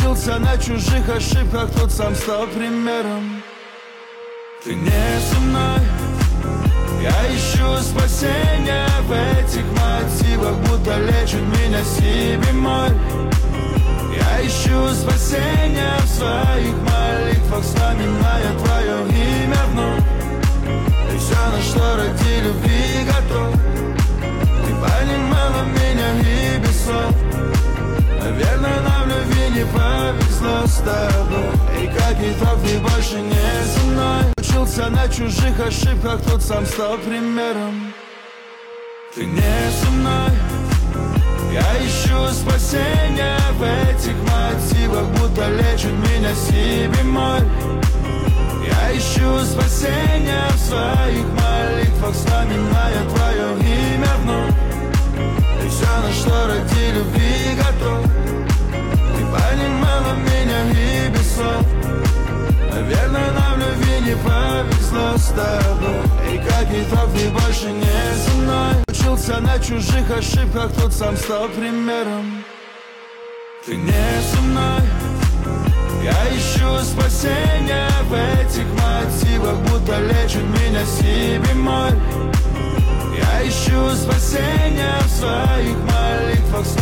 Учился на чужих ошибках, тут сам стал примером. Ты не со мной, я ищу спасения в этих мотивах, будто лечит меня си бемоль. Я ищу спасения в своих молитвах, вспоминая твое имя вновь. И все, на что ради любви готов. Ты понимала меня и без слов. Наверное, нам в любви не повезло с тобой. И как итог, ты больше не со мной. Учился на чужих ошибках, тут сам стал примером. Ты не со мной, я ищу спасения в этих мотивах, будто лечит меня си бемоль. Я ищу спасения в своих молитвах, вспоминая твое имя вновь. И все, на что ради любви готов. Ты понимала меня и без слов. Наверное, нам в любви не повезло с тобой. И как итог, ты больше не со мной. Учился на чужих ошибках, тут сам стал примером. Ты не со мной, я ищу спасения в этих мотивах, будто лечит меня си бемоль. Я ищу спасения в своих молитвах.